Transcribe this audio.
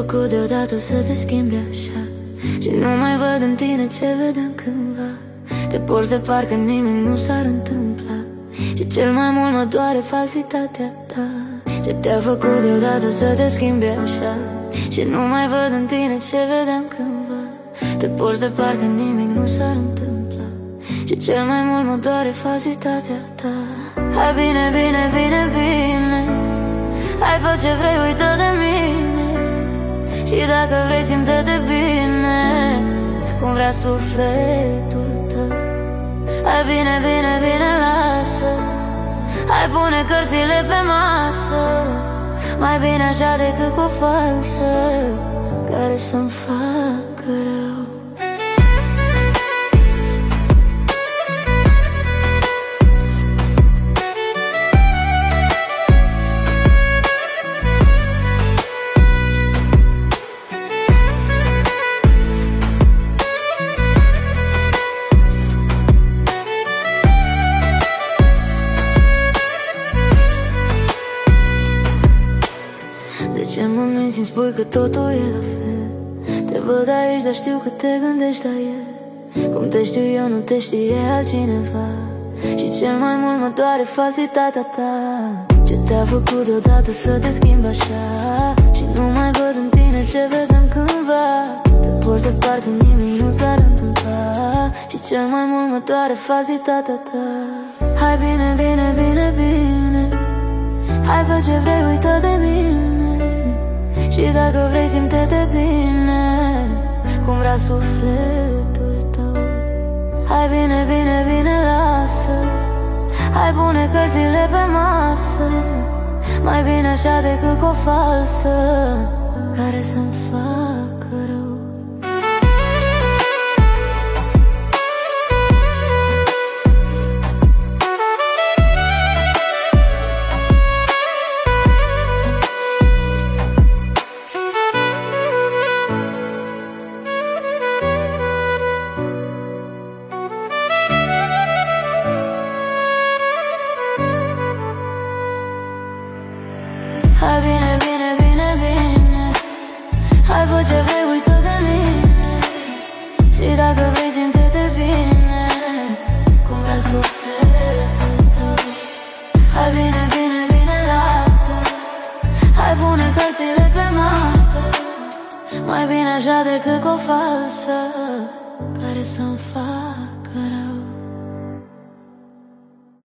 făcut deodată să te schimbi așa? Și nu mai văd în tine ce vedeam cândva. Te porți de parcă nimic nu s-ar întâmpla. Și cel mai mult mă doare falsitatea ta. Ce te-a făcut deodată să te schimbi așa? Și nu mai văd în tine ce vedeam cândva. Te porți de parcă nimic nu s-ar întâmpla. Și cel mai mult mă doare falsitatea ta. Hai bine, bine, bine, bine, hai fă ce vrei, uită de mine. Și dacă vrei, simte-te bine, cum vrea sufletul tău. Hai bine, bine, bine, lasă, hai pune cărțile pe masă. Mai bine așa decât cu o falsă care să-mi facă rău. De ce mă minți, îmi spui că totul e la fel? Te văd aici, dar știu că te gândești la el. Cum te știu eu, nu te știe altcineva. Și cel mai mult mă doare falsitatea ta. Ce te-a făcut deodată să te schimbi așa? Și nu mai văd în tine ce vedem cândva. Te porți de parcă nimic nu s-ar întâmpla. Și cel mai mult mă doare falsitatea ta. Hai bine, bine, bine, bine, hai fă ce vrei, uită de mine. Și dacă vrei, simte-te bine, cum vrea sufletul tău. Hai bine, bine, bine, lasă, hai pune cărțile pe masă. Mai bine așa decât cu o falsă care să-mi facă rău. Hai bine, bine, bine, bine, hai fă ce vrei, uită de mine. Și dacă vrei, simte-te bine, cum vrea sufletul tău. Hai bine, bine, bine, lasă, hai pune cărțile pe masă. Mai bine așa decât cu o falsă care să-mi facă rău.